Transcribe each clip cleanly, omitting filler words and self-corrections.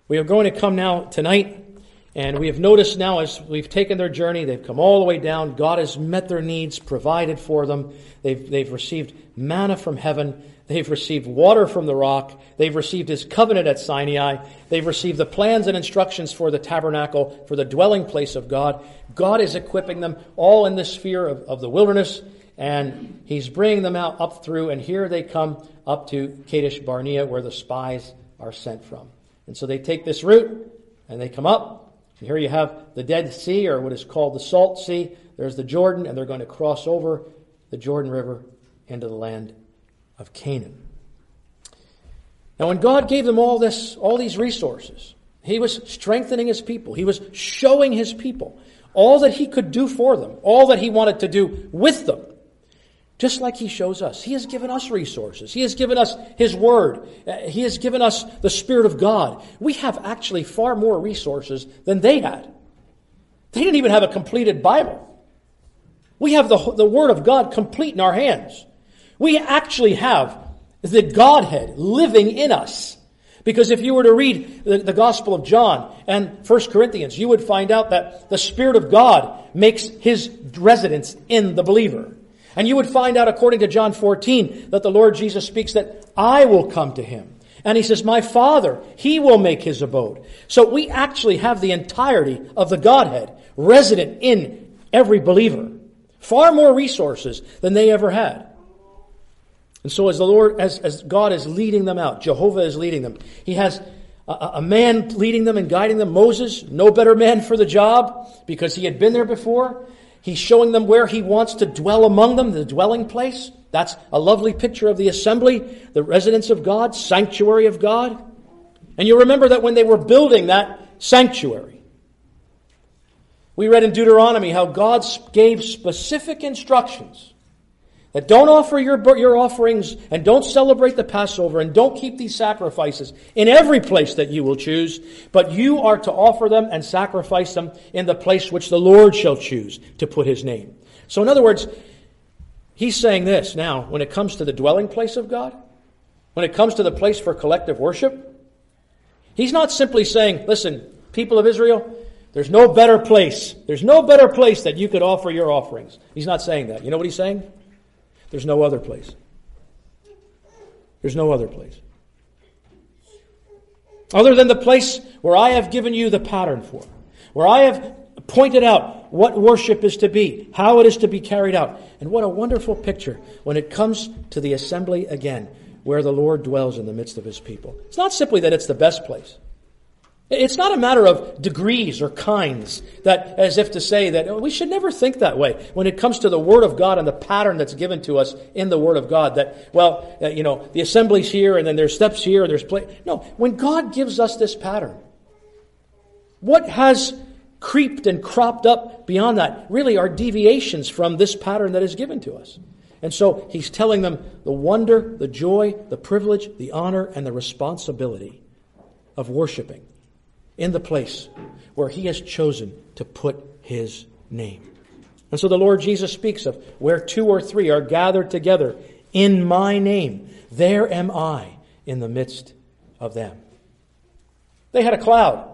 We are going to come now tonight, and we have noticed now as we've taken their journey, they've come all the way down. God has met their needs, provided for them. They've received manna from heaven. They've received water from the rock. They've received His covenant at Sinai. They've received the plans and instructions for the tabernacle, for the dwelling place of God. God is equipping them all in this sphere of the wilderness, and He's bringing them out up through, and here they come up to Kadesh Barnea, where the spies are sent from. And so they take this route, and they come up, and here you have the Dead Sea, or what is called the Salt Sea. There's the Jordan, and they're going to cross over the Jordan River into the land of Canaan. Now, when God gave them all these resources, He was strengthening His people. He was showing His people all that He could do for them, all that He wanted to do with them. Just like He shows us. He has given us resources. He has given us His Word. He has given us the Spirit of God. We have actually far more resources than they had. They didn't even have a completed Bible. We have the Word of God complete in our hands. We actually have the Godhead living in us. Because if you were to read the Gospel of John and 1 Corinthians, you would find out that the Spirit of God makes His residence in the believer. And you would find out, according to John 14, that the Lord Jesus speaks that I will come to him. And He says, my Father, He will make His abode. So we actually have the entirety of the Godhead resident in every believer. Far more resources than they ever had. And so as God is leading them out, Jehovah is leading them. He has a man leading them and guiding them. Moses, no better man for the job because he had been there before. He's showing them where He wants to dwell among them, the dwelling place. That's a lovely picture of the assembly, the residence of God, sanctuary of God. And you remember that when they were building that sanctuary, we read in Deuteronomy how God gave specific instructions that don't offer your offerings and don't celebrate the Passover and don't keep these sacrifices in every place that you will choose, but you are to offer them and sacrifice them in the place which the Lord shall choose to put His name. So in other words, He's saying this now, when it comes to the dwelling place of God, when it comes to the place for collective worship, He's not simply saying, listen, people of Israel, there's no better place. There's no better place that you could offer your offerings. He's not saying that. You know what He's saying? There's no other place. There's no other place. Other than the place where I have given you the pattern for, where I have pointed out what worship is to be, how it is to be carried out. And what a wonderful picture when it comes to the assembly again, where the Lord dwells in the midst of His people. It's not simply that it's the best place. It's not a matter of degrees or kinds, that as if to say that we should never think that way when it comes to the Word of God and the pattern that's given to us in the Word of God. That, the assembly's here and then there's steps here and there's No, when God gives us this pattern, what has creeped and cropped up beyond that really are deviations from this pattern that is given to us. And so He's telling them the wonder, the joy, the privilege, the honor, and the responsibility of worshiping in the place where He has chosen to put His name. And so the Lord Jesus speaks of where 2 or 3 are gathered together in my name, there am I in the midst of them. They had a cloud.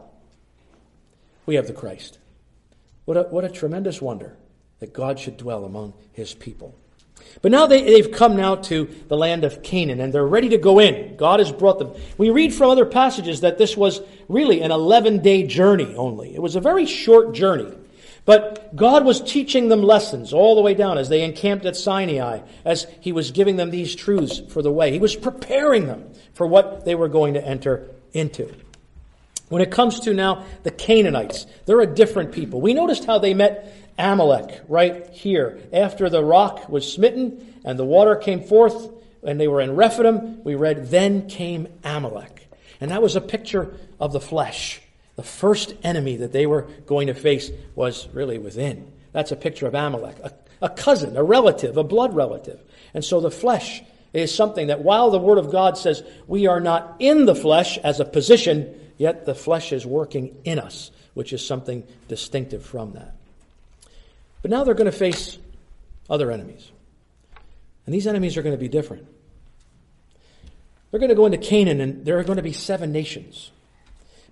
We have the Christ. What a tremendous wonder that God should dwell among His people. But now they've come now to the land of Canaan, and they're ready to go in. God has brought them. We read from other passages that this was really an 11-day journey only. It was a very short journey. But God was teaching them lessons all the way down as they encamped at Sinai, as He was giving them these truths for the way. He was preparing them for what they were going to enter into. When it comes to now the Canaanites, they're a different people. We noticed how they met Amalek right here. After the rock was smitten and the water came forth and they were in Rephidim, we read, then came Amalek. And that was a picture of the flesh. The first enemy that they were going to face was really within. That's a picture of Amalek, a cousin, a relative, a blood relative. And so the flesh is something that while the Word of God says we are not in the flesh as a position, yet the flesh is working in us, which is something distinctive from that. But now they're going to face other enemies. And these enemies are going to be different. They're going to go into Canaan, and there are going to be 7 nations.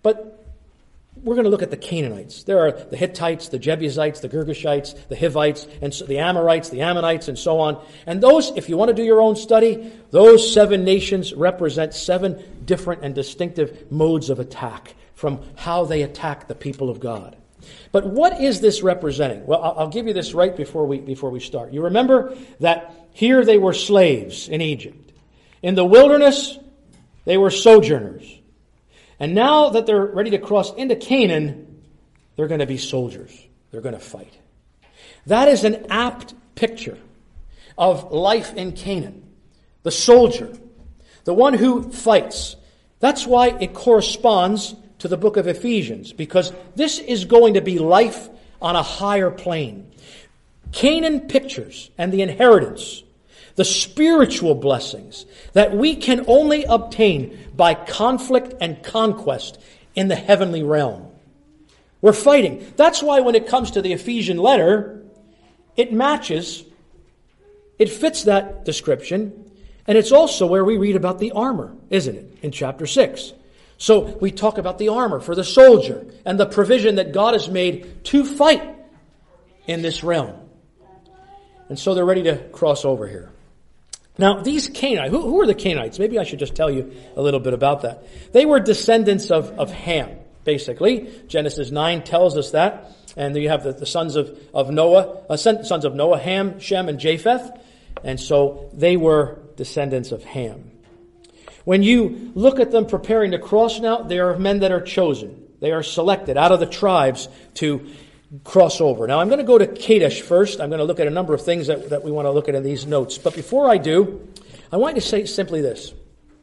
But we're going to look at the Canaanites. There are the Hittites, the Jebusites, the Girgashites, the Hivites, and so the Amorites, the Ammonites, and so on. And those, if you want to do your own study, those 7 nations represent 7 different and distinctive modes of attack from how they attack the people of God. But what is this representing? Well, I'll give you this right before we start. You remember that here they were slaves in Egypt. In the wilderness, they were sojourners. And now that they're ready to cross into Canaan, they're going to be soldiers. They're going to fight. That is an apt picture of life in Canaan. The soldier, the one who fights. That's why it corresponds to the book of Ephesians, because this is going to be life on a higher plane. Canaan pictures and the inheritance, the spiritual blessings that we can only obtain by conflict and conquest in the heavenly realm. We're fighting. That's why when it comes to the Ephesian letter, it matches, it fits that description, and it's also where we read about the armor, isn't it, in chapter 6. So we talk about the armor for the soldier and the provision that God has made to fight in this realm. And so they're ready to cross over here. Now, these Canaanites, who are the Canaanites? Maybe I should just tell you a little bit about that. They were descendants of Ham, basically. Genesis 9 tells us that. And you have the sons of Noah, Ham, Shem, and Japheth. And so they were descendants of Ham. When you look at them preparing to cross now, they are men that are chosen. They are selected out of the tribes to cross over. Now, I'm going to go to Kadesh first. I'm going to look at a number of things that we want to look at in these notes. But before I do, I want to say simply this.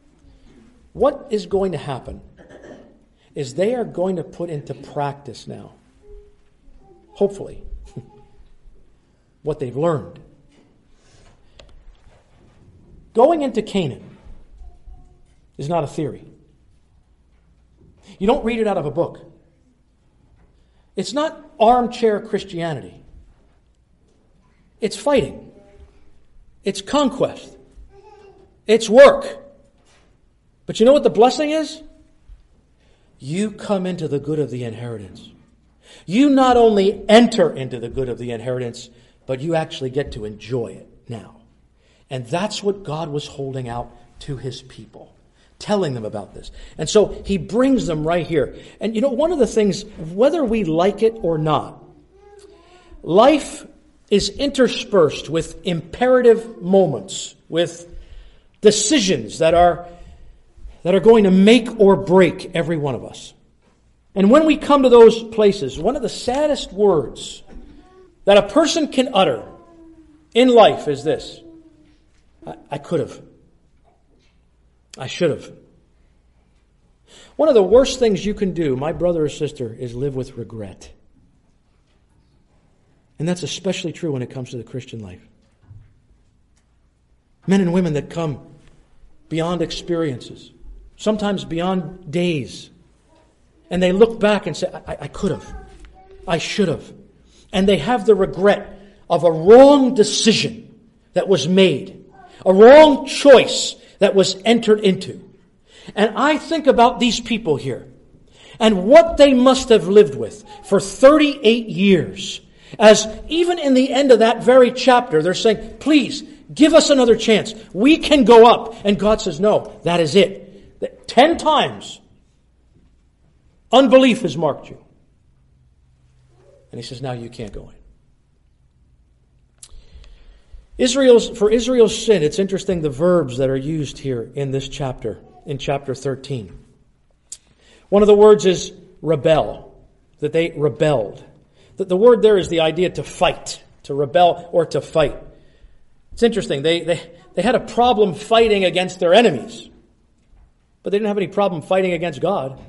What is going to happen is they are going to put into practice now, hopefully, what they've learned. Going into Canaan is not a theory. You don't read it out of a book. It's not armchair Christianity. It's fighting. It's conquest. It's work. But you know what the blessing is? You come into the good of the inheritance. You not only enter into the good of the inheritance, but you actually get to enjoy it now. And that's what God was holding out to his people, telling them about this. And so he brings them right here. And you know, one of the things, whether we like it or not, life is interspersed with imperative moments, with decisions that are going to make or break every one of us. And when we come to those places, one of the saddest words that a person can utter in life is this: I could have. I should have. One of the worst things you can do, my brother or sister, is live with regret. And that's especially true when it comes to the Christian life. Men and women that come beyond experiences, sometimes beyond days, and they look back and say, I could have. I should have. And they have the regret of a wrong decision that was made, a wrong choice that was entered into. And I think about these people here and what they must have lived with for 38 years. As even in the end of that very chapter, they're saying, please, give us another chance. We can go up. And God says, no, that is it. 10 times, unbelief has marked you. And he says, now you can't go in. For Israel's sin, it's interesting the verbs that are used here in this chapter, in chapter 13. One of the words is rebel, that they rebelled. The word there is the idea to fight, to rebel or to fight. It's interesting. They had a problem fighting against their enemies, but they didn't have any problem fighting against God.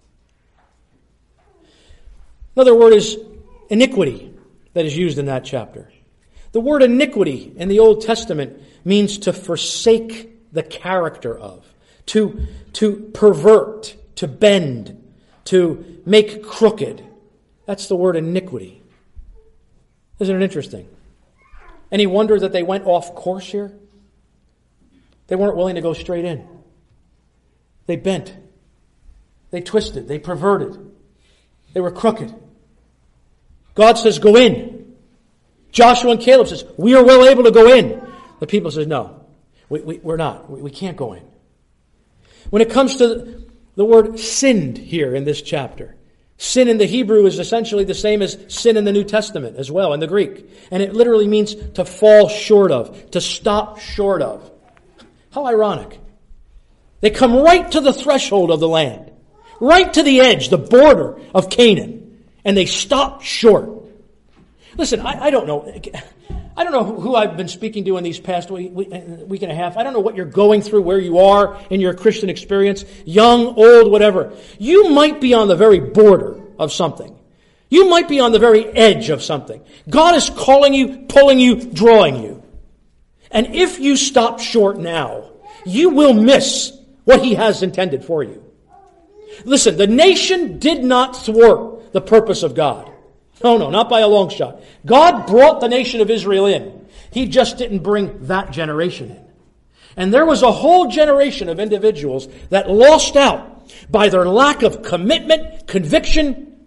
Another word is iniquity that is used in that chapter. The word iniquity in the Old Testament means to forsake the character of, to pervert, to bend, to make crooked. That's the word iniquity. Isn't it interesting? Any wonder that they went off course here? They weren't willing to go straight in. They bent. They twisted. They perverted. They were crooked. God says, go in. Joshua and Caleb says, we are well able to go in. The people says, no, we're not. We can't go in. When it comes to the word sinned here in this chapter, sin in the Hebrew is essentially the same as sin in the New Testament as well, in the Greek. And it literally means to fall short of, to stop short of. How ironic. They come right to the threshold of the land, right to the edge, the border of Canaan, and they stop short. Listen, I don't know. I don't know who I've been speaking to in these past week and a half. I don't know what you're going through, where you are in your Christian experience, young, old, whatever. You might be on the very border of something. You might be on the very edge of something. God is calling you, pulling you, drawing you. And if you stop short now, you will miss what He has intended for you. Listen, the nation did not thwart the purpose of God. No, not by a long shot. God brought the nation of Israel in. He just didn't bring that generation in. And there was a whole generation of individuals that lost out by their lack of commitment, conviction,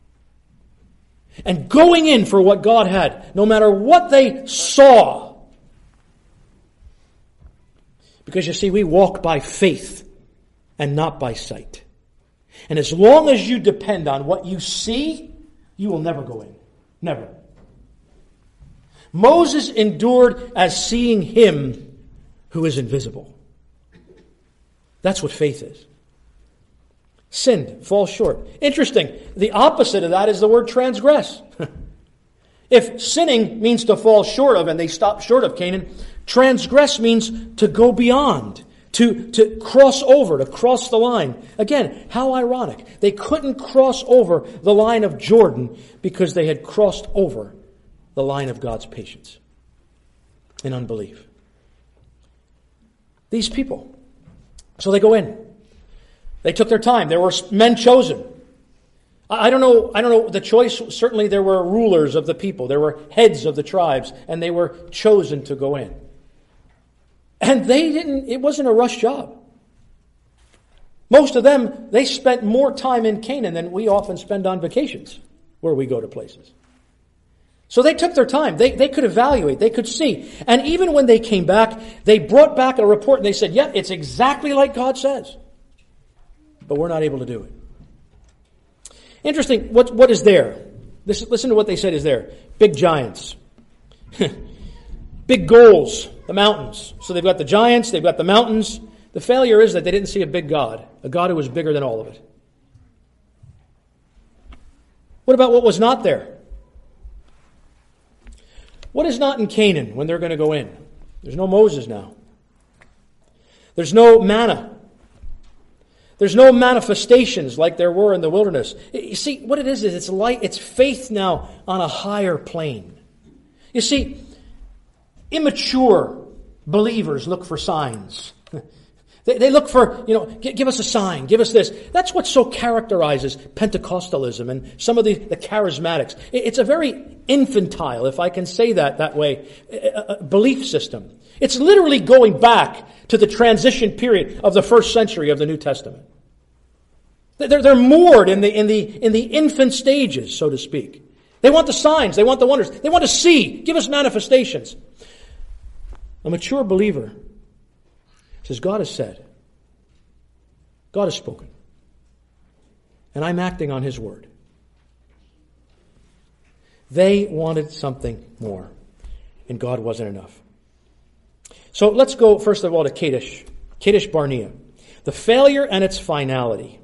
and going in for what God had, no matter what they saw. Because you see, we walk by faith and not by sight. And as long as you depend on what you see, you will never go in. Never. Moses endured as seeing Him who is invisible. That's what faith is. Sinned, fall short. Interesting. The opposite of that is the word transgress. If sinning means to fall short of, and they stopped short of Canaan, transgress means to go beyond. To cross over, to cross the line. Again, how ironic. They couldn't cross over the line of Jordan because they had crossed over the line of God's patience in unbelief. These people. So they go in. They took their time. There were men chosen. I don't know the choice. Certainly there were rulers of the people. There were heads of the tribes, and they were chosen to go in. And it wasn't a rush job. Most of them, they spent more time in Canaan than we often spend on vacations where we go to places. So they took their time. They could evaluate. They could see. And even when they came back, they brought back a report and they said, yeah, it's exactly like God says. But we're not able to do it. Interesting. What is there? Listen to what they said is there. Big giants. Big goals. The mountains. So they've got the giants, they've got the mountains. The failure is that they didn't see a big God, a God who was bigger than all of it. What about what was not there? What is not in Canaan when they're going to go in? There's no Moses now. There's no manna. There's no manifestations like there were in the wilderness. You see, what it is it's light, it's faith now on a higher plane. You see, immature believers look for signs. They look for, give us a sign, give us this. That's what so characterizes Pentecostalism and some of the charismatics. It's a very infantile, if I can say that way, belief system. It's literally going back to the transition period of the first century of the New Testament. They're moored in the infant stages, so to speak. They want the signs, they want the wonders, they want to see, give us manifestations. A mature believer says, God has said, God has spoken, and I'm acting on His word. They wanted something more, and God wasn't enough. So let's go first of all to Kadesh Barnea, the failure and its finality.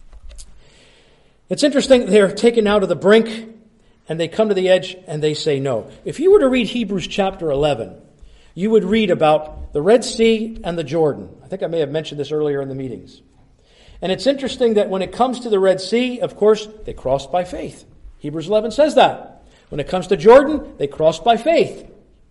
It's interesting, they're taken out of the brink, and they come to the edge, and they say no. If you were to read Hebrews chapter 11, you would read about the Red Sea and the Jordan. I think I may have mentioned this earlier in the meetings. And it's interesting that when it comes to the Red Sea, of course, they crossed by faith. Hebrews 11 says that. When it comes to Jordan, they crossed by faith.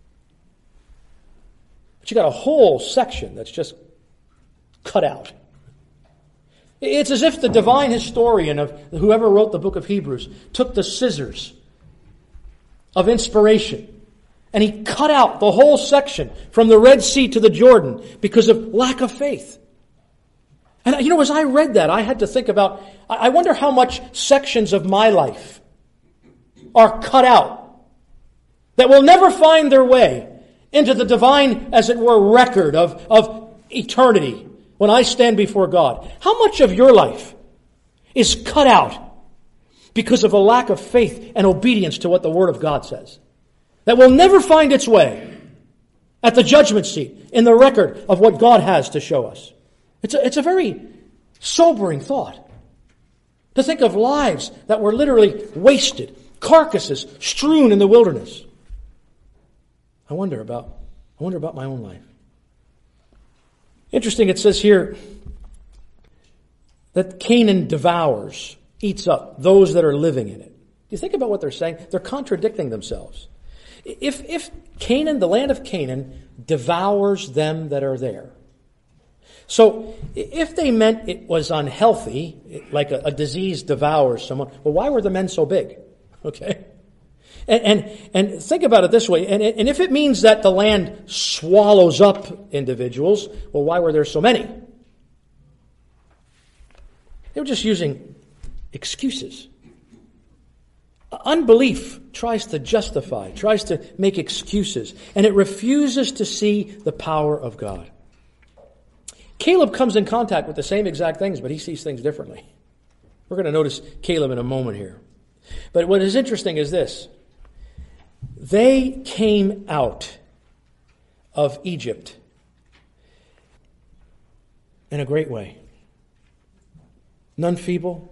But you got a whole section that's just cut out. It's as if the divine historian of whoever wrote the book of Hebrews took the scissors of inspiration and he cut out the whole section from the Red Sea to the Jordan because of lack of faith. And as I read that, I had to think about, I wonder how much sections of my life are cut out that will never find their way into the divine, as it were, record of eternity when I stand before God. How much of your life is cut out because of a lack of faith and obedience to what the Word of God says, that will never find its way at the judgment seat in the record of what God has to show us? It's a very sobering thought to think of lives that were literally wasted, carcasses strewn in the wilderness. I wonder about my own life. Interesting, it says here that Canaan devours, eats up those that are living in it. Do you think about what they're saying? They're contradicting themselves. If Canaan, the land of Canaan, devours them that are there. So if they meant it was unhealthy, like a disease devours someone, well, why were the men so big? Okay. And think about it this way. And if it means that the land swallows up individuals, well, why were there so many? They were just using excuses. Unbelief tries to justify, tries to make excuses, and it refuses to see the power of God. Caleb comes in contact with the same exact things, but he sees things differently. We're going to notice Caleb in a moment here. But what is interesting is this. They came out of Egypt in a great way. None feeble.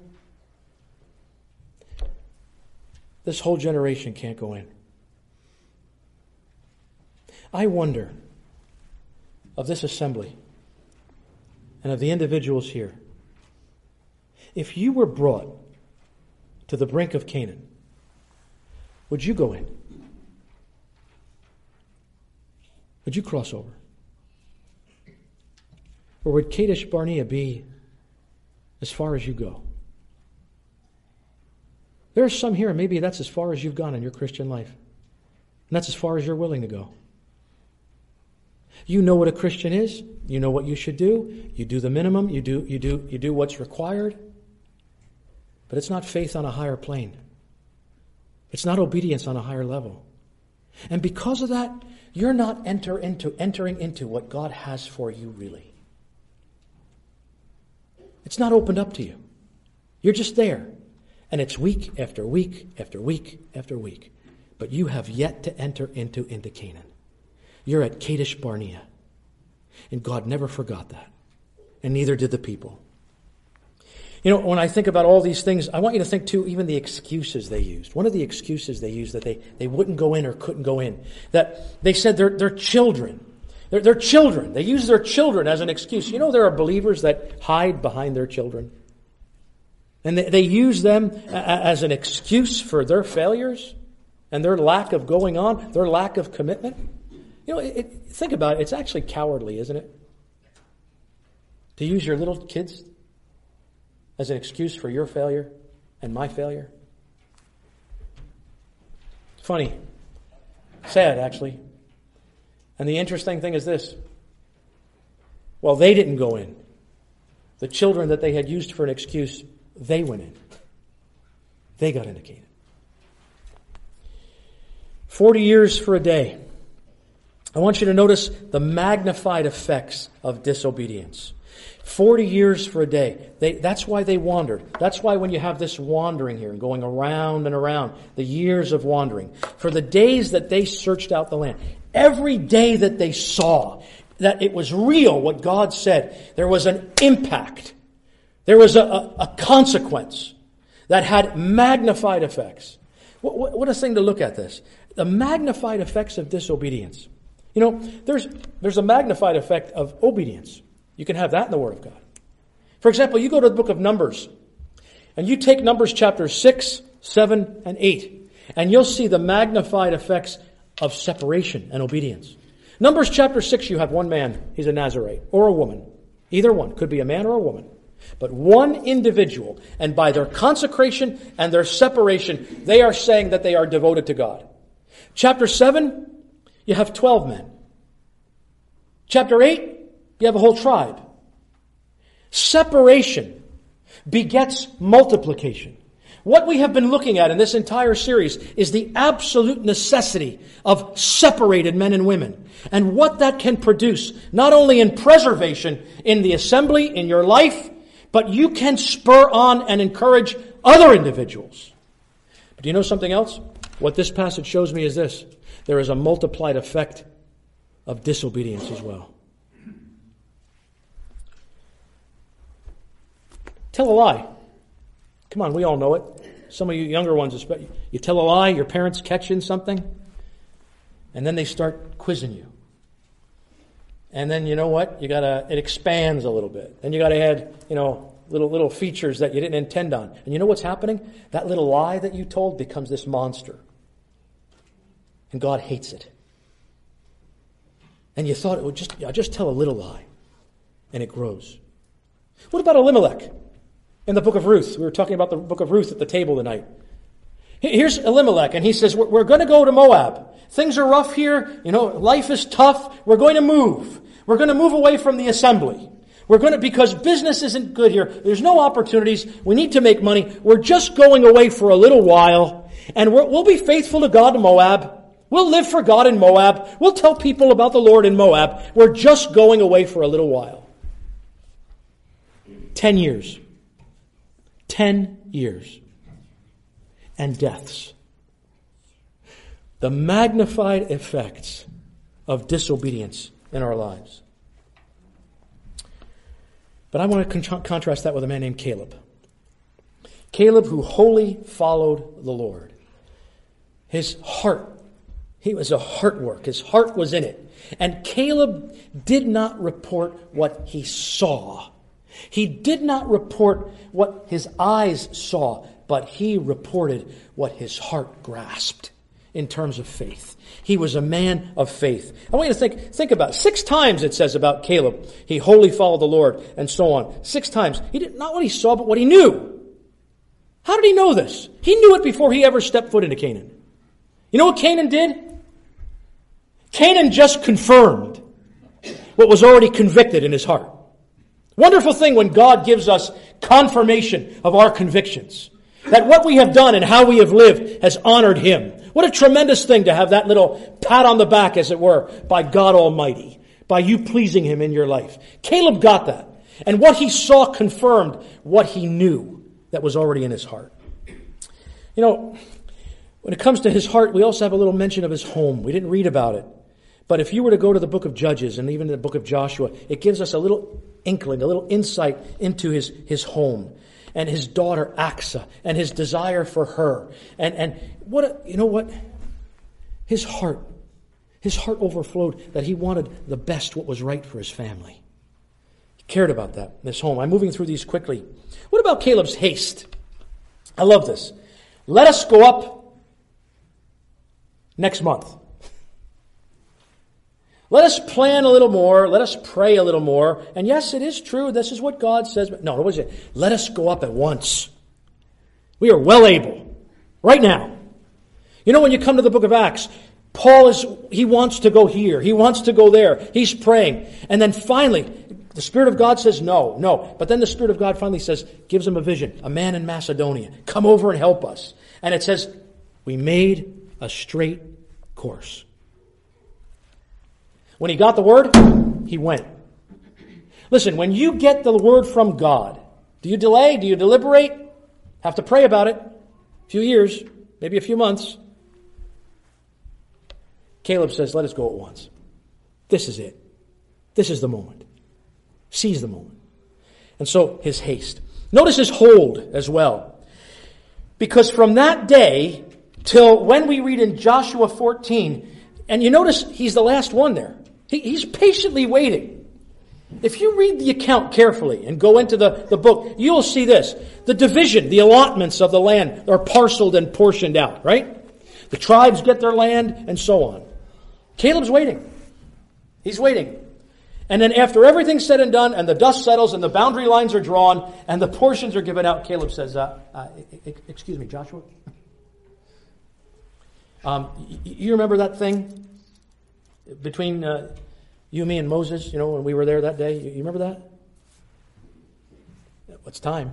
This whole generation can't go in. I wonder of this assembly and of the individuals here, if you were brought to the brink of Canaan, would you go in? Would you cross over? Or would Kadesh Barnea be as far as you go? There are some here, maybe that's as far as you've gone in your Christian life. And that's as far as you're willing to go. You know what a Christian is. You know what you should do. You do the minimum. You do what's required. But it's not faith on a higher plane. It's not obedience on a higher level. And because of that, you're not entering into what God has for you really. It's not opened up to you. You're just there. And it's week after week after week after week. But you have yet to enter into Canaan. You're at Kadesh Barnea. And God never forgot that. And neither did the people. When I think about all these things, I want you to think too, even the excuses they used. One of the excuses they used that they wouldn't go in or couldn't go in. That they said they're children. They're children. They use their children as an excuse. There are believers that hide behind their children. And they use them as an excuse for their failures and their lack of going on, their lack of commitment. Think about it. It's actually cowardly, isn't it? To use your little kids as an excuse for your failure and my failure. It's funny. Sad, actually. And the interesting thing is this. Well, they didn't go in. The children that they had used for an excuse, they went in. They got into Canaan. 40 years for a day. I want you to notice the magnified effects of disobedience. 40 years for a day. That's why they wandered. That's why when you have this wandering here and going around and around, the years of wandering, for the days that they searched out the land, every day that they saw that it was real, what God said, there was an impact. There was a consequence that had magnified effects. What a thing to look at this. The magnified effects of disobedience. There's a magnified effect of obedience. You can have that in the Word of God. For example, you go to the book of Numbers, and you take Numbers chapters 6, 7, and 8, and you'll see the magnified effects of separation and obedience. Numbers chapter 6, you have one man, he's a Nazarite, or a woman. Either one, could be a man or a woman. But one individual, and by their consecration and their separation, they are saying that they are devoted to God. Chapter 7, you have 12 men. Chapter 8, you have a whole tribe. Separation begets multiplication. What we have been looking at in this entire series is the absolute necessity of separated men and women, and what that can produce, not only in preservation in the assembly, in your life, but you can spur on and encourage other individuals. But do you know something else? What this passage shows me is this: there is a multiplied effect of disobedience as well. Tell a lie. Come on, we all know it. Some of you younger ones, especially, you tell a lie, your parents catch you in something, and then they start quizzing you. And then you know what? It expands a little bit. Then you gotta add, little features that you didn't intend on. And you know what's happening? That little lie that you told becomes this monster. And God hates it. And you thought it would just tell a little lie. And it grows. What about Elimelech? In the book of Ruth. We were talking about the book of Ruth at the table tonight. Here's Elimelech, and he says, we're going to go to Moab. Things are rough here. Life is tough. We're going to move. We're going to move away from the assembly. Because business isn't good here. There's no opportunities. We need to make money. We're just going away for a little while, and we'll be faithful to God in Moab. We'll live for God in Moab. We'll tell people about the Lord in Moab. We're just going away for a little while. 10 years. 10 years. And deaths. The magnified effects of disobedience in our lives. But I want to contrast that with a man named Caleb. Caleb, who wholly followed the Lord. His heart, he was a heart work. His heart was in it. And Caleb did not report what he saw. He did not report what his eyes saw, but he reported what his heart grasped in terms of faith. He was a man of faith. I want you to think about it. 6 times it says about Caleb, he wholly followed the Lord, and so on. 6 times. He did not what he saw, but what he knew. How did he know this? He knew it before he ever stepped foot into Canaan. You know what Canaan did? Canaan just confirmed what was already convicted in his heart. Wonderful thing when God gives us confirmation of our convictions. That what we have done and how we have lived has honored Him. What a tremendous thing to have that little pat on the back, as it were, by God Almighty. By you pleasing Him in your life. Caleb got that. And what he saw confirmed what he knew that was already in his heart. When it comes to his heart, we also have a little mention of his home. We didn't read about it. But if you were to go to the book of Judges and even the book of Joshua, it gives us a little inkling, a little insight into his home and his daughter Achsah and his desire for her. And what? His heart overflowed that he wanted the best, what was right for his family. He cared about that in his home. I'm moving through these quickly. What about Caleb's haste? I love this. Let us go up next month. Let us plan a little more. Let us pray a little more. And yes, it is true. This is what God says. But no, what was it? Let us go up at once. We are well able. Right now. When you come to the book of Acts, Paul he wants to go here. He wants to go there. He's praying. And then finally, the Spirit of God says no. But then the Spirit of God finally gives him a vision. A man in Macedonia. Come over and help us. And it says, we made a straight course. When he got the word, he went. Listen, when you get the word from God, do you delay? Do you deliberate? Have to pray about it. A few years, maybe a few months. Caleb says, let us go at once. This is it. This is the moment. Seize the moment. And so his haste. Notice his hold as well. Because from that day till when we read in Joshua 14, and you notice he's the last one there. He's patiently waiting. If you read the account carefully and go into the book, you'll see this. The division, the allotments of the land are parceled and portioned out, right? The tribes get their land and so on. Caleb's waiting. He's waiting. And then after everything's said and done and the dust settles and the boundary lines are drawn and the portions are given out, Caleb says, excuse me, Joshua? You remember that thing between you, me, and Moses, when we were there that day? You remember that? it's time.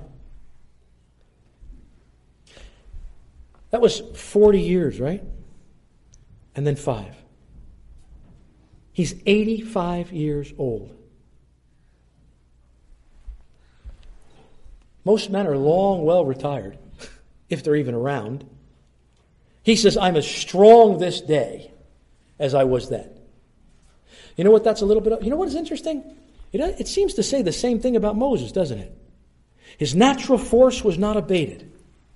That was 40 years, right? And then 5. He's 85 years old. Most men are long, well retired, if they're even around. He says, I'm as strong this day as I was then. You know what that's a little bit of? You know what is interesting? It seems to say the same thing about Moses, doesn't it? His natural force was not abated.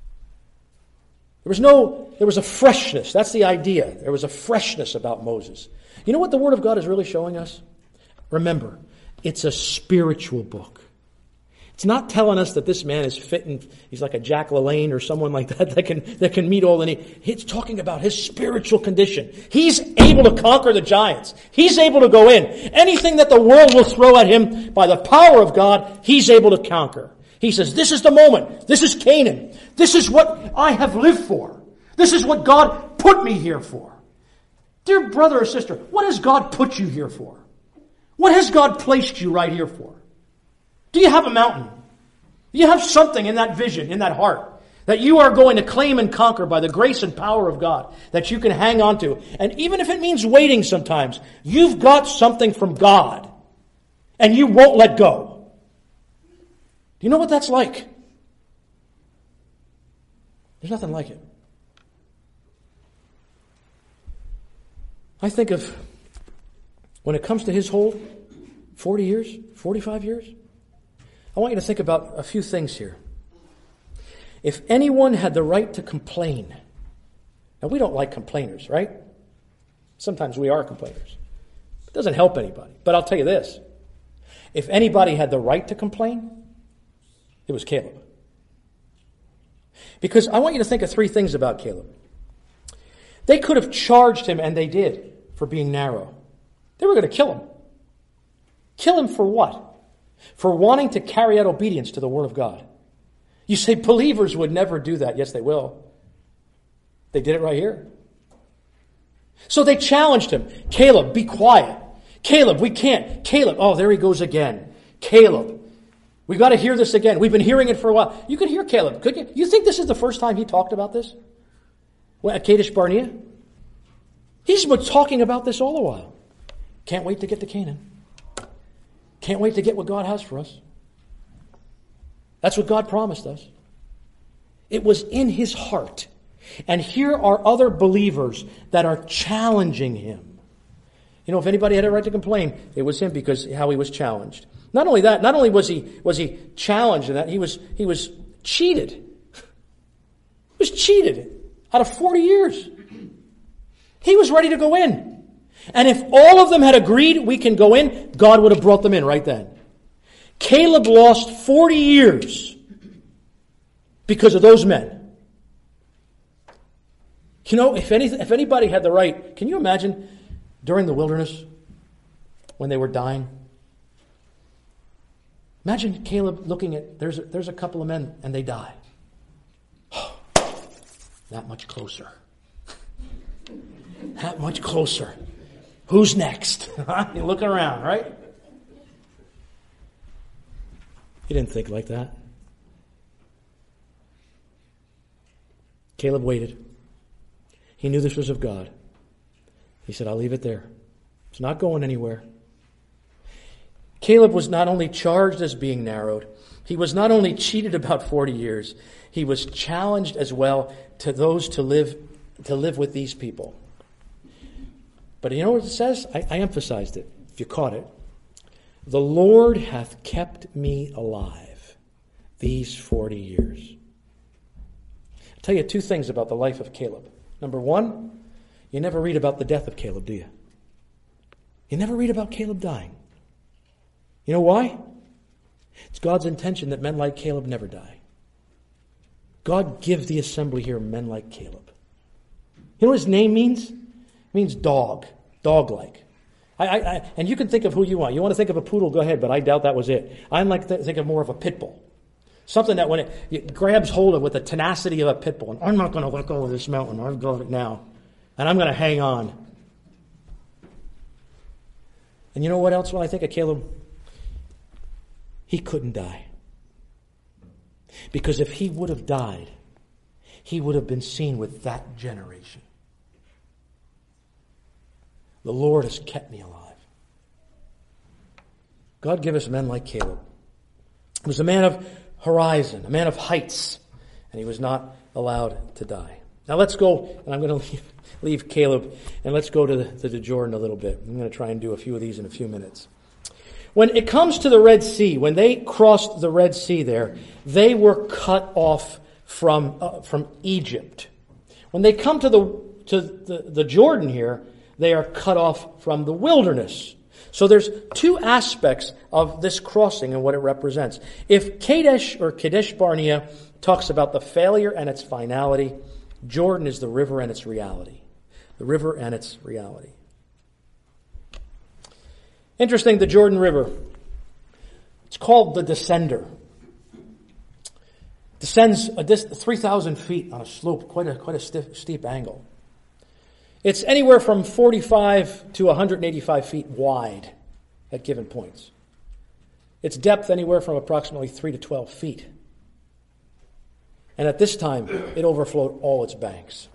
There was a freshness. That's the idea. There was a freshness about Moses. You know what the Word of God is really showing us? Remember, it's a spiritual book. It's not telling us that this man is fit and he's like a Jack LaLanne or someone like that can meet all the needs. It's talking about his spiritual condition. He's able to conquer the giants. He's able to go in. Anything that the world will throw at him by the power of God, he's able to conquer. He says, this is the moment. This is Canaan. This is what I have lived for. This is what God put me here for. Dear brother or sister, what has God put you here for? What has God placed you right here for? Do you have a mountain? Do you have something in that vision, in that heart, that you are going to claim and conquer by the grace and power of God that you can hang on to? And even if it means waiting sometimes, you've got something from God and you won't let go. Do you know what that's like? There's nothing like it. I think of, when it comes to his hold, 40 years, 45 years, I want you to think about a few things here. If anyone had the right to complain, now we don't like complainers, right? Sometimes we are complainers. It doesn't help anybody. But I'll tell you this. If anybody had the right to complain, it was Caleb. Because I want you to think of 3 things about Caleb. They could have charged him, and they did, for being narrow. They were going to kill him. Kill him for what? For wanting to carry out obedience to the Word of God. You say believers would never do that. Yes, they will. They did it right here. So they challenged him. Caleb, be quiet. Caleb, we can't. Caleb, oh, there he goes again. Caleb, we've got to hear this again. We've been hearing it for a while. You could hear Caleb, couldn't you? You think this is the first time he talked about this? At Kadesh Barnea? He's been talking about this all the while. Can't wait to get to Canaan. Can't wait to get what God has for us. That's what God promised us. It was in his heart. And here are other believers that are challenging him. You know, if anybody had a right to complain, it was him, because how he was challenged. Not only that, not only was he challenged in that, he was cheated. He was cheated out of 40 years. He was ready to go in. And if all of them had agreed we can go in, God would have brought them in right then. Caleb lost 40 years because of those men. You know, if anybody had the right, can you imagine during the wilderness when they were dying? Imagine Caleb looking at, there's a couple of men and they die. Oh, that much closer. That much closer. Who's next? You're looking around, right? He didn't think like that. Caleb waited. He knew this was of God. He said, I'll leave it there. It's not going anywhere. Caleb was not only charged as being narrowed, he was not only cheated about 40 years, he was challenged as well to those to live with these people. But you know what it says? I emphasized it, if you caught it. The Lord hath kept me alive these 40 years. I'll tell you 2 things about the life of Caleb. Number 1, you never read about the death of Caleb, do you? You never read about Caleb dying. You know why? It's God's intention that men like Caleb never die. God give the assembly here men like Caleb. You know what his name means? It means dog. Dog-like. And you can think of who you want. You want to think of a poodle, go ahead, but I doubt that was it. I like to think of more of a pit bull. Something that when it grabs hold of with the tenacity of a pit bull. And I'm not going to let go of this mountain. I've got it now. And I'm going to hang on. And you know what else when I think of Caleb? He couldn't die. Because if he would have died, he would have been seen with that generation. The Lord has kept me alive. God give us men like Caleb. He was a man of horizon, a man of heights, and he was not allowed to die. Now let's go, and I'm going to leave Caleb, and let's go to the Jordan a little bit. I'm going to try and do a few of these in a few minutes. When it comes to the Red Sea, when they crossed the Red Sea there, they were cut off from Egypt. When they come to the Jordan here, they are cut off from the wilderness. So there's two aspects of this crossing and what it represents. If Kadesh or Kadesh Barnea talks about the failure and its finality, Jordan is the river and its reality. The river and its reality. Interesting, the Jordan River. It's called the Descender. Descends 3,000 feet on a slope, quite a steep angle. It's anywhere from 45 to 185 feet wide at given points. Its depth anywhere from approximately 3 to 12 feet. And at this time, it overflowed all its banks.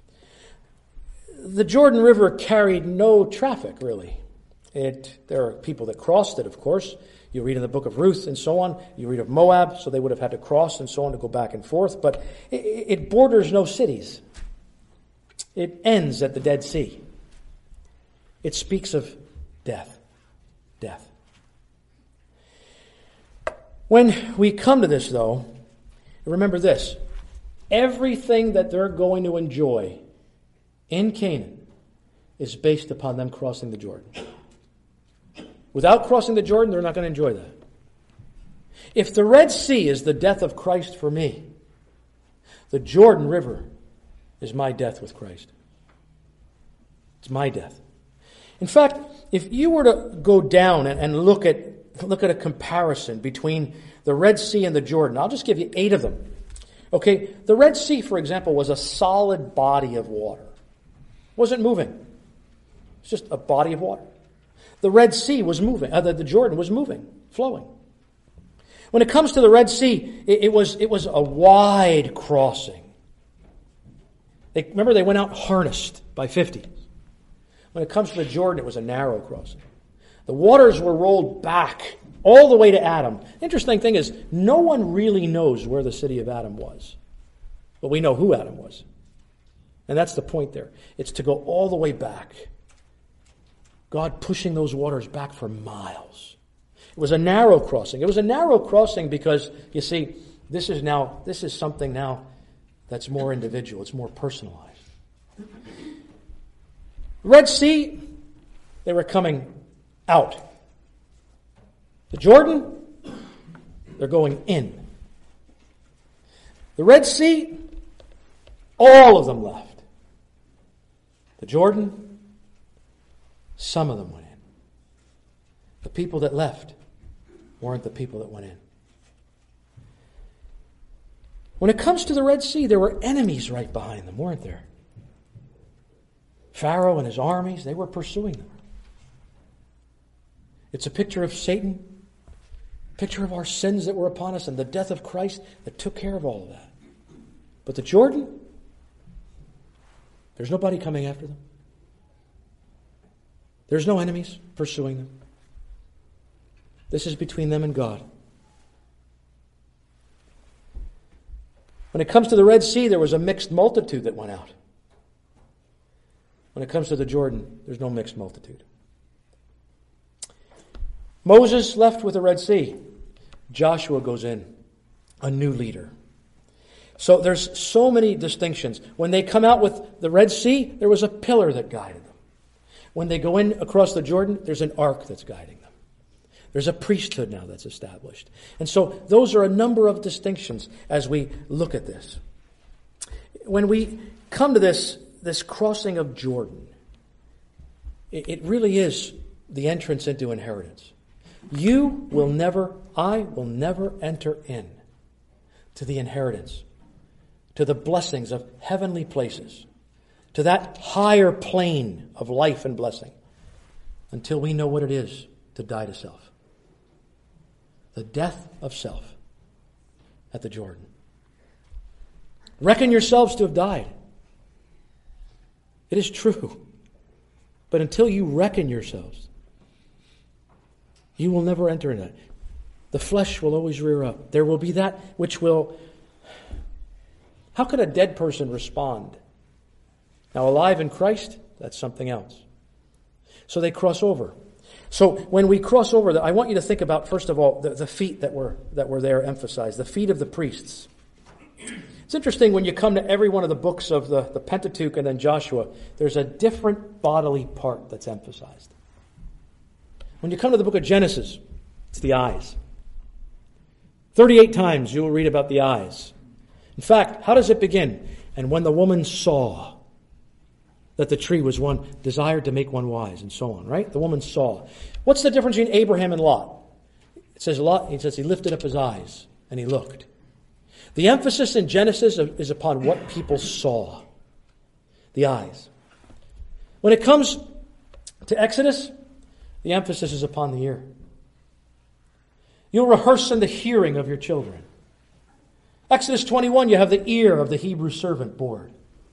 The Jordan River carried no traffic, really. There are people that crossed it, of course. You read in the book of Ruth and so on. You read of Moab, so they would have had to cross and so on to go back and forth. But it borders no cities. It ends at the Dead Sea. It speaks of death. Death. When we come to this, though, remember this. Everything that they're going to enjoy in Canaan is based upon them crossing the Jordan. Without crossing the Jordan, they're not going to enjoy that. If the Red Sea is the death of Christ for me, the Jordan River is my death with Christ. It's my death. In fact, if you were to go down and look at a comparison between the Red Sea and the Jordan, I'll just give you 8 of them. Okay, the Red Sea, for example, was a solid body of water. It wasn't moving. It's just a body of water. The Red Sea was moving. The Jordan was moving, flowing. When it comes to the Red Sea, it was a wide crossing. Remember, they went out harnessed by 50. When it comes to the Jordan, it was a narrow crossing. The waters were rolled back all the way to Adam. Interesting thing is, no one really knows where the city of Adam was. But we know who Adam was. And that's the point there. It's to go all the way back. God pushing those waters back for miles. It was a narrow crossing. It was a narrow crossing because, you see, this is something now that's more individual. It's more personalized. Red Sea, they were coming out. The Jordan, they're going in. The Red Sea, all of them left. The Jordan, some of them went in. The people that left weren't the people that went in. When it comes to the Red Sea, there were enemies right behind them, weren't there? Pharaoh and his armies, they were pursuing them. It's a picture of Satan, a picture of our sins that were upon us and the death of Christ that took care of all of that. But the Jordan, there's nobody coming after them. There's no enemies pursuing them. This is between them and God. When it comes to the Red Sea, there was a mixed multitude that went out. When it comes to the Jordan, there's no mixed multitude. Moses left with the Red Sea. Joshua goes in, a new leader. So there's so many distinctions. When they come out with the Red Sea, there was a pillar that guided them. When they go in across the Jordan, there's an ark that's guiding them. There's a priesthood now that's established. And so those are a number of distinctions as we look at this. When we come to this crossing of Jordan, it really is the entrance into inheritance. I will never enter in to the inheritance, to the blessings of heavenly places, to that higher plane of life and blessing, until we know what it is to die to self. The death of self. at the Jordan. Reckon yourselves to have died. It is true. But until you reckon yourselves, you will never enter into it. The flesh will always rear up. There will be that which will... How could a dead person respond? Now, alive in Christ, that's something else. So they cross over. So when we cross over, I want you to think about, first of all, the feet that were there emphasized, the feet of the priests. It's interesting when you come to every one of the books of the Pentateuch and then Joshua, there's a different bodily part that's emphasized. When you come to the book of Genesis, it's the eyes. 38 times you will read about the eyes. In fact, how does it begin? And when the woman saw that the tree was one, desired to make one wise, and so on, right? The woman saw. What's the difference between Abraham and Lot? It says Lot, he says he lifted up his eyes and he looked. The emphasis in Genesis is upon what people saw. The eyes. When it comes to Exodus, the emphasis is upon the ear. You'll rehearse in the hearing of your children. Exodus 21, you have the ear of the Hebrew servant board.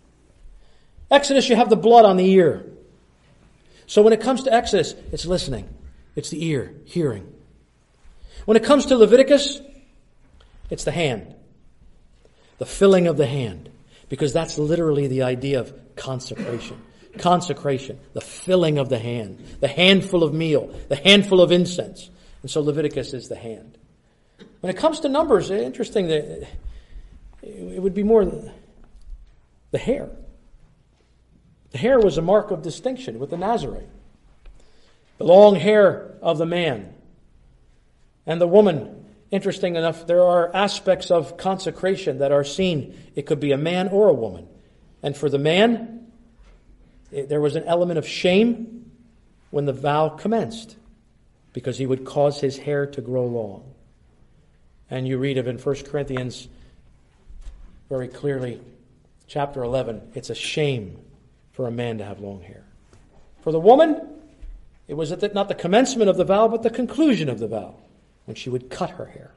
Exodus, you have the blood on the ear. So when it comes to Exodus, it's listening. It's the ear, hearing. When it comes to Leviticus, it's the hand. The filling of the hand. Because that's literally the idea of consecration. Consecration, the filling of the hand. The handful of meal, the handful of incense. And so Leviticus is the hand. When it comes to Numbers, interesting, that it would be more the hair. The hair was a mark of distinction with the Nazarite. The long hair of the man. And the woman, interesting enough, there are aspects of consecration that are seen. It could be a man or a woman. And for the man, there was an element of shame when the vow commenced, because he would cause his hair to grow long. And you read of in 1 Corinthians very clearly, chapter 11, it's a shame for a man to have long hair. For the woman, it was not the commencement of the vow, but the conclusion of the vow, when she would cut her hair.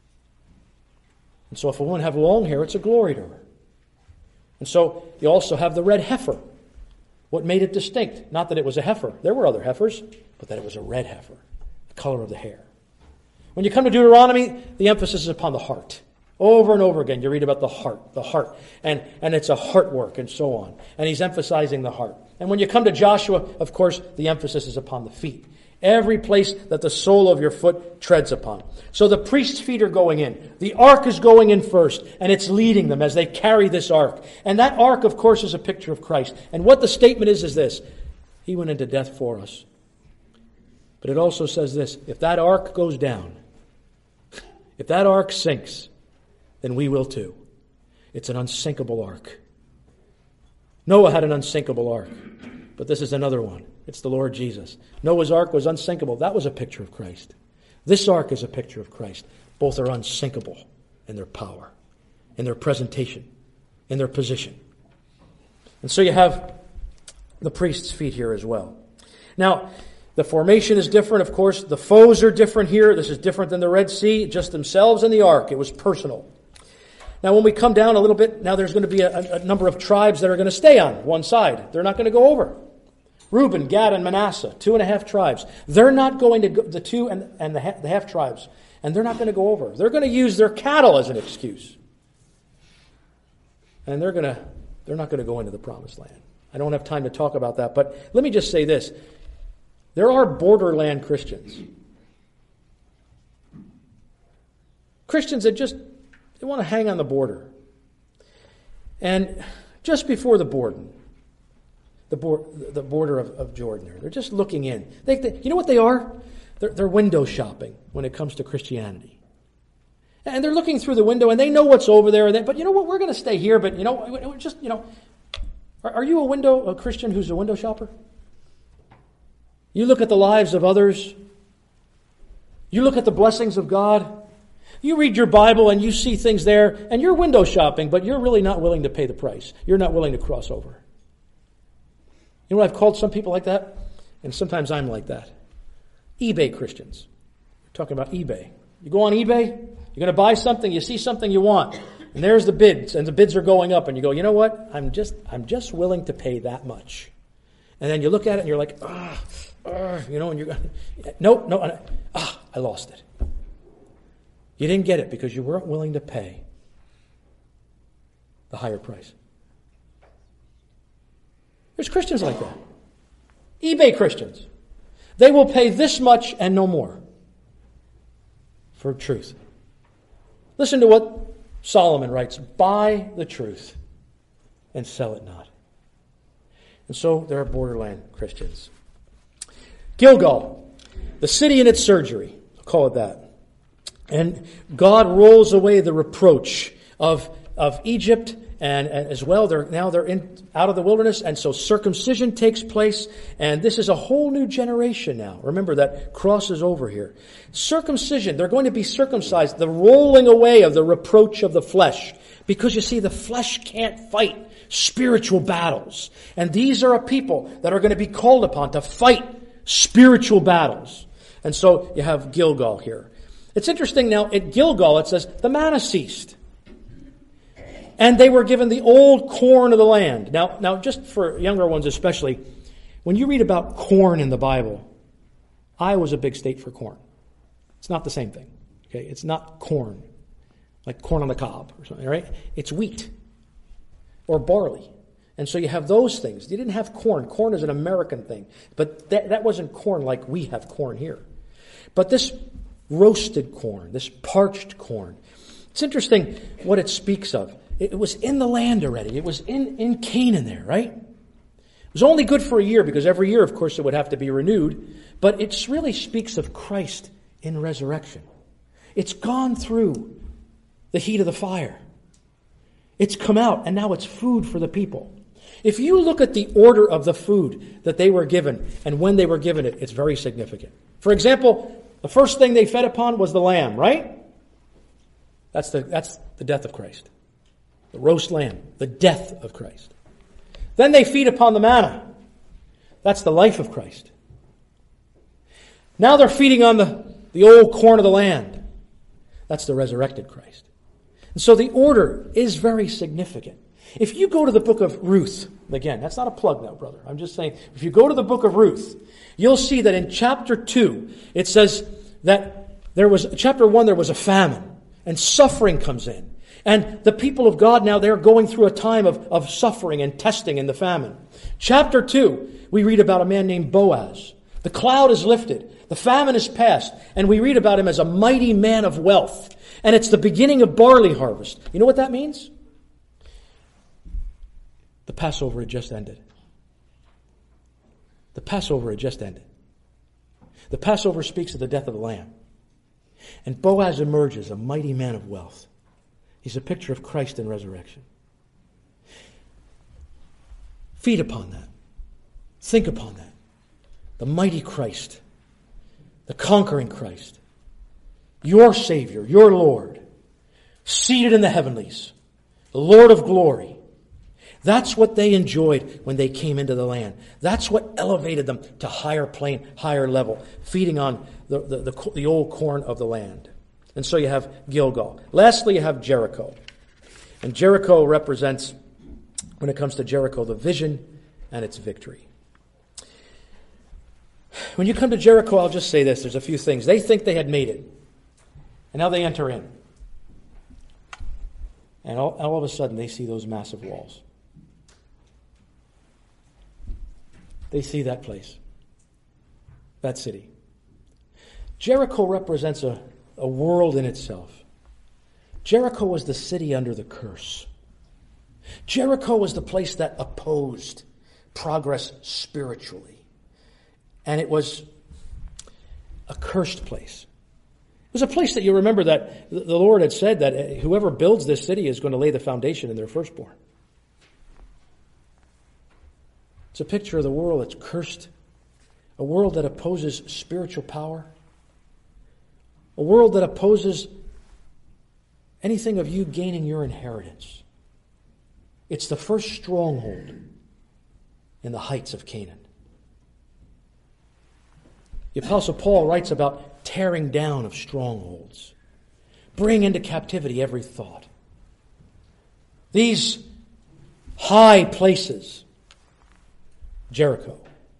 And so if a woman have long hair, it's a glory to her. And so you also have the red heifer. What made it distinct? Not that it was a heifer. There were other heifers, but that it was a red heifer, the color of the hair. When you come to Deuteronomy, the emphasis is upon the heart. Over and over again, you read about the heart. And it's a heart work and so on. And he's emphasizing the heart. And when you come to Joshua, of course, the emphasis is upon the feet. Every place that the sole of your foot treads upon. So the priest's feet are going in. The ark is going in first, and it's leading them as they carry this ark. And that ark, of course, is a picture of Christ. And what the statement is this: He went into death for us. But it also says this: if that ark goes down, if that ark sinks, then we will too. It's an unsinkable ark. Noah had an unsinkable ark, but this is another one. It's the Lord Jesus. Noah's ark was unsinkable. That was a picture of Christ. This ark is a picture of Christ. Both are unsinkable in their power, in their presentation, in their position. And so you have the priest's feet here as well. Now, the formation is different, of course. The foes are different here. This is different than the Red Sea, just themselves and the ark. It was personal. Now, when we come down a little bit, now there's going to be a number of tribes that are going to stay on one side. They're not going to go over. Reuben, Gad, and Manasseh, 2.5 tribes. They're not going to go, the two and the half tribes, and they're not going to go over. They're going to use their cattle as an excuse. And they're not going to go into the promised land. I don't have time to talk about that, but let me just say this. There are borderland Christians. Christians that they want to hang on the border. And just before the border of Jordan there, they're just looking in. You know what they are? They're window shopping when it comes to Christianity. And they're looking through the window and they know what's over there. But you know what? We're going to stay here. But are you a Christian who's a window shopper? You look at the lives of others. You look at the blessings of God. You read your Bible and you see things there, and you're window shopping, but you're really not willing to pay the price. You're not willing to cross over. You know what I've called some people like that? And sometimes I'm like that. eBay Christians. We're talking about eBay. You go on eBay, You're going to buy something, you see something you want, and there's the bids, and the bids are going up, and you go, you know what? I'm just willing to pay that much. And then you look at it and you're like, and you're going, no, I lost it. You didn't get it because you weren't willing to pay the higher price. There's Christians like that. eBay Christians. They will pay this much and no more for truth. Listen to what Solomon writes. Buy the truth and sell it not. And so there are borderland Christians. Gilgal, the city in its surgery. I'll call it that. And God rolls away the reproach of Egypt, and as well, they're out of the wilderness, and so circumcision takes place, and this is a whole new generation now. Remember, that crosses over here. Circumcision, they're going to be circumcised, the rolling away of the reproach of the flesh, because you see, the flesh can't fight spiritual battles. And these are a people that are going to be called upon to fight spiritual battles. And so you have Gilgal here. It's interesting now, at Gilgal it says, the manna ceased. And they were given the old corn of the land. Now, just for younger ones especially, when you read about corn in the Bible, Iowa's a big state for corn. It's not the same thing. Okay, it's not corn, like corn on the cob or something, right? It's wheat or barley. And so you have those things. You didn't have corn. Corn is an American thing. But that wasn't corn like we have corn here. But this roasted corn, this parched corn, it's interesting what it speaks of. It was in the land already. It was in Canaan there, right? It was only good for a year because every year, of course, it would have to be renewed. But it really speaks of Christ in resurrection. It's gone through the heat of the fire. It's come out, and now it's food for the people. If you look at the order of the food that they were given and when they were given it, it's very significant. For example, the first thing they fed upon was the lamb, right? That's the death of Christ. The roast lamb, the death of Christ. Then they feed upon the manna. That's the life of Christ. Now they're feeding on the old corn of the land. That's the resurrected Christ. And so the order is very significant. If you go to the book of Ruth, again, that's not a plug now, brother. I'm just saying, if you go to the book of Ruth, you'll see that in chapter 2, it says that chapter 1, there was a famine, and suffering comes in. And the people of God now, they're going through a time of suffering and testing in the famine. Chapter 2, we read about a man named Boaz. The cloud is lifted. The famine is past. And we read about him as a mighty man of wealth. And it's the beginning of barley harvest. You know what that means? The Passover had just ended. The Passover had just ended. The Passover speaks of the death of the Lamb. And Boaz emerges a mighty man of wealth. He's a picture of Christ in resurrection. Feed upon that. Think upon that. The mighty Christ. The conquering Christ. Your Savior, your Lord. Seated in the heavenlies. The Lord of glory. That's what they enjoyed when they came into the land. That's what elevated them to higher plane, higher level. Feeding on the old corn of the land. And so you have Gilgal. Lastly, you have Jericho. And Jericho represents, when it comes to Jericho, the vision and its victory. When you come to Jericho, I'll just say this. There's a few things. They think they had made it. And now they enter in. And all of a sudden, they see those massive walls. They see that place. That city. Jericho represents a world in itself. Jericho was the city under the curse. Jericho was the place that opposed progress spiritually. And it was a cursed place. It was a place that you remember that the Lord had said that whoever builds this city is going to lay the foundation in their firstborn. It's a picture of the world that's cursed. A world that opposes spiritual power. A world that opposes anything of you gaining your inheritance. It's the first stronghold in the heights of Canaan. The Apostle Paul writes about tearing down of strongholds. bring into captivity every thought. These high places, Jericho.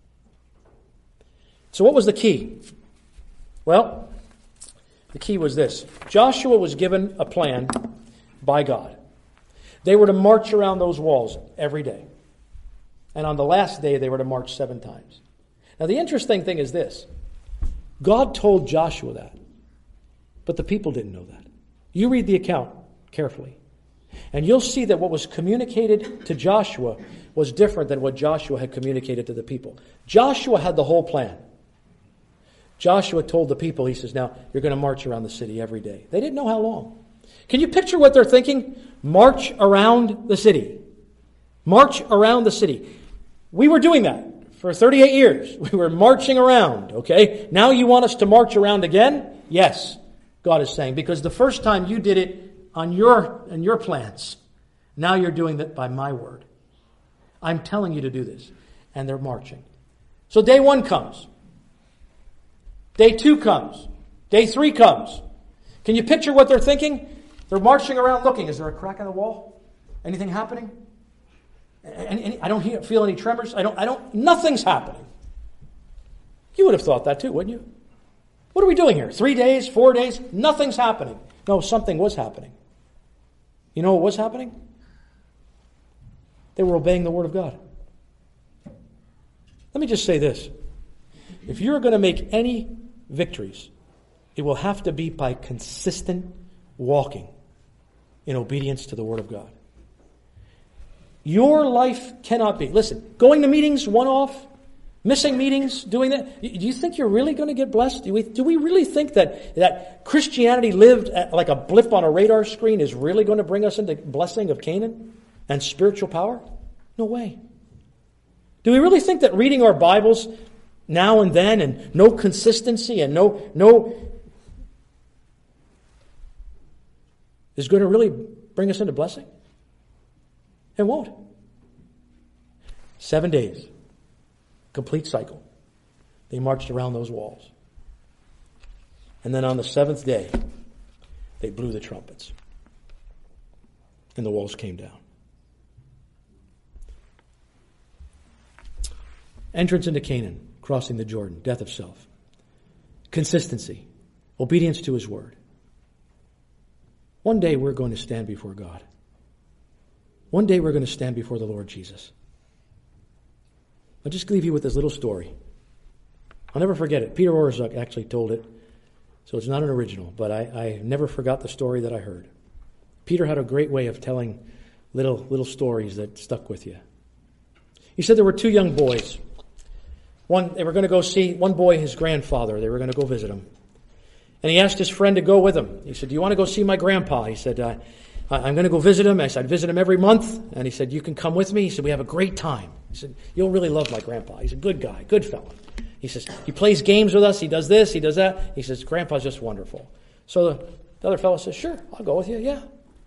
So what was the key? Well, the key was this. Joshua was given a plan by God. They were to march around those walls every day. And on the last day, they were to march 7 times. Now, the interesting thing is this. God told Joshua that, but the people didn't know that. You read the account carefully, and you'll see that what was communicated to Joshua was different than what Joshua had communicated to the people. Joshua had the whole plan. Joshua told the people, he says, now, you're going to march around the city every day. They didn't know how long. Can you picture what they're thinking? March around the city. March around the city. We were doing that for 38 years. We were marching around, okay? Now you want us to march around again? Yes, God is saying, because the first time you did it on your plans. Now you're doing that by my word. I'm telling you to do this. And they're marching. So day 1 comes. Day 2 comes. Day 3 comes. Can you picture what they're thinking? They're marching around looking. Is there a crack in the wall? Anything happening? I don't feel any tremors. Nothing's happening. You would have thought that too, wouldn't you? What are we doing here? 3 days, 4 days? Nothing's happening. No, something was happening. You know what was happening? They were obeying the word of God. Let me just say this. If you're going to make any victories, it will have to be by consistent walking in obedience to the word of God. Your life cannot be, listen, going to meetings one-off, missing meetings, doing that. Do you think you're really going to get blessed? Do we really think that Christianity lived like a blip on a radar screen is really going to bring us into blessing of Canaan and spiritual power? No way. Do we really think that reading our Bibles now and then and no consistency and no is going to really bring us into blessing? It won't. 7 days. Complete cycle. They marched around those walls. And then on the 7th day, they blew the trumpets. And the walls came down. Entrance into Canaan, crossing the Jordan, death of self. Consistency, obedience to his word. One day we're going to stand before God. One day we're going to stand before the Lord Jesus. I'll just leave you with this little story. I'll never forget it. Peter Orszag actually told it, so it's not an original, but I never forgot the story that I heard. Peter had a great way of telling little stories that stuck with you. He said there were 2 young boys. They were going to go see, one boy, his grandfather. They were going to go visit him. And he asked his friend to go with him. He said, do you want to go see my grandpa? He said, I'm going to go visit him. I said, I'd visit him every month. And he said, you can come with me. He said, we have a great time. He said, you'll really love my grandpa. He's a good guy, good fellow. He says, he plays games with us. He does this, he does that. He says, grandpa's just wonderful. So the other fellow says, sure, I'll go with you, yeah.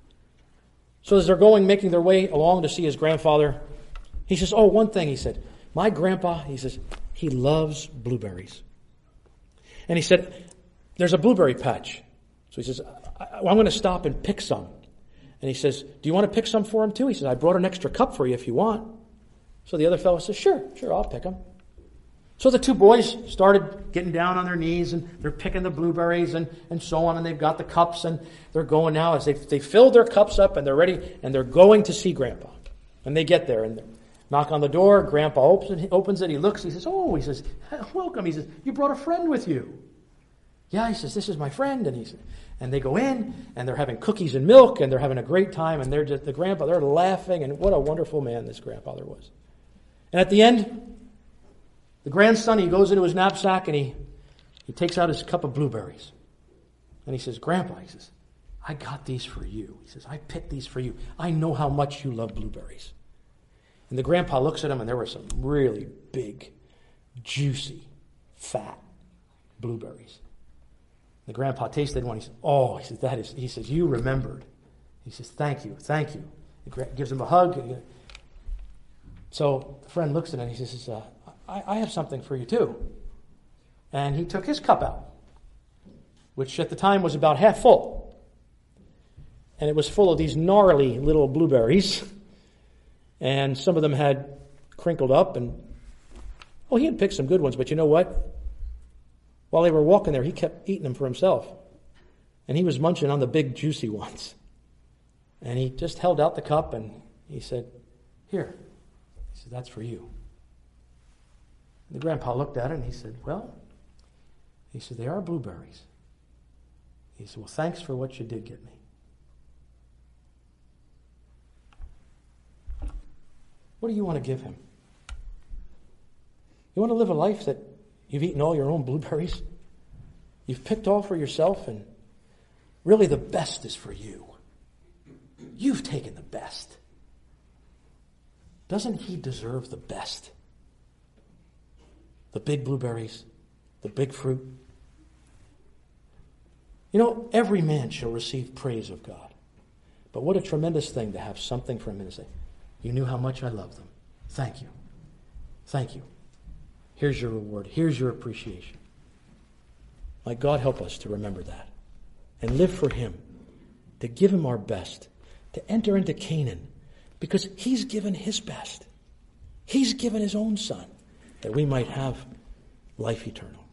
So as they're making their way along to see his grandfather, he says, oh, one thing, he said, my grandpa, he says, he loves blueberries. And he said, there's a blueberry patch. So he says, I'm going to stop and pick some. And he says, do you want to pick some for him too? He says, I brought an extra cup for you if you want. So the other fellow says, sure, I'll pick them. So the 2 boys started getting down on their knees and they're picking the blueberries and so on. And they've got the cups and they're going now as they filled their cups up and they're ready and they're going to see Grandpa. And they get there and knock on the door. Grandpa opens it. He looks. He says, oh, he says, welcome. He says, you brought a friend with you. Yeah, he says, this is my friend. And they go in and they're having cookies and milk and they're having a great time. And they're laughing. And what a wonderful man this grandfather was. And at the end, the grandson, he goes into his knapsack and he takes out his cup of blueberries. And he says, Grandpa, he says, I got these for you. He says, I picked these for you. I know how much you love blueberries. And the grandpa looks at him and there were some really big, juicy, fat blueberries. The grandpa tasted one. He said, oh, he says, you remembered. He says, thank you. He gives him a hug. So the friend looks at him and he says, I have something for you too. And he took his cup out, which at the time was about half full. and it was full of these gnarly little blueberries, and some of them had crinkled up, and he had picked some good ones, but you know what? While they were walking there, he kept eating them for himself, and he was munching on the big juicy ones. And he just held out the cup and he said, "Here." He said, "That's for you." And the grandpa looked at it and he said, "They are blueberries." He said, "Well, thanks for what you did get me." What do you want to give him? You want to live a life that you've eaten all your own blueberries? You've picked all for yourself, and really the best is for you. You've taken the best. Doesn't he deserve the best? The big blueberries, the big fruit. You know, every man shall receive praise of God. But what a tremendous thing to have something for him to say, "You knew how much I love them. Thank you. Thank you. Here's your reward. Here's your appreciation." Might God help us to remember that and live for him, to give him our best, to enter into Canaan, because he's given his best. He's given his own son that we might have life eternal.